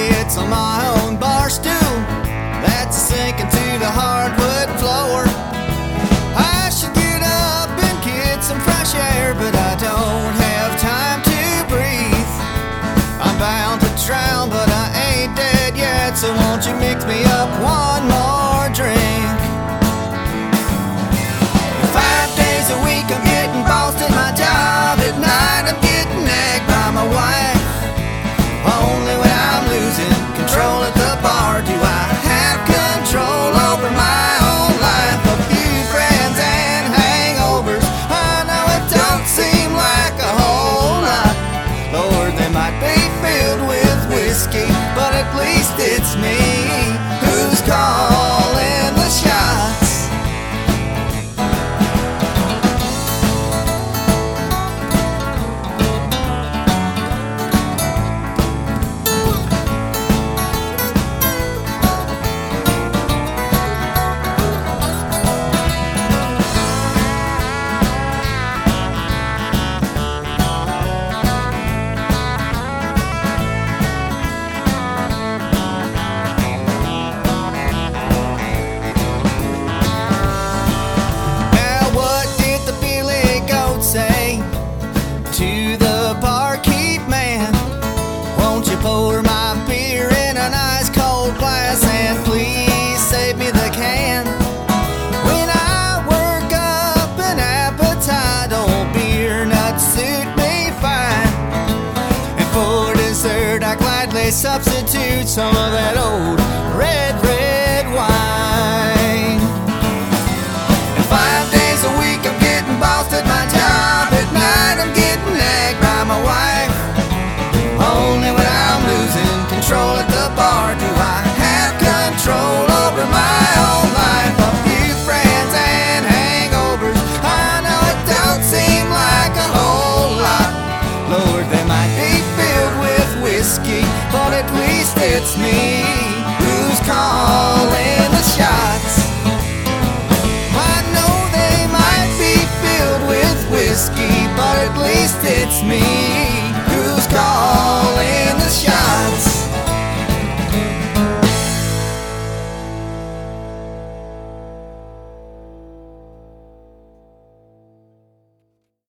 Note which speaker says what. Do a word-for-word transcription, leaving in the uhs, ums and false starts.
Speaker 1: sits on my own bar stool that's sinking to the hardwood floor. I should get up and get some fresh air, but I don't have time to breathe. I'm bound to drown, but I ain't dead yet, so won't you mix me up one more drink? Five days a week I'm getting bossed at my job. At night I'm getting nagged by my wife. Only when I'm losing control at the bar do I have control over my own life. A few friends and hangovers, I know it don't seem like a whole lot. Lord, they might be filled with whiskey, but at least it's me who's calling the shots. To the barkeep man, won't you pour my beer in an ice cold glass and please save me the can? When I work up an appetite, old beer nuts suit me fine. And for dessert I gladly substitute some of that old red, red wine. And five days a week I'm getting bossed at my job. At night I'm getting nagged by my wife. Only when I'm losing control at the bar do I have control over my own life. A few friends and hangovers, I know it don't seem like a whole lot. Lord, they might be filled with whiskey, but at least it's me who's calling the shots. I know they might be filled with whiskey, but at least it's me who's calling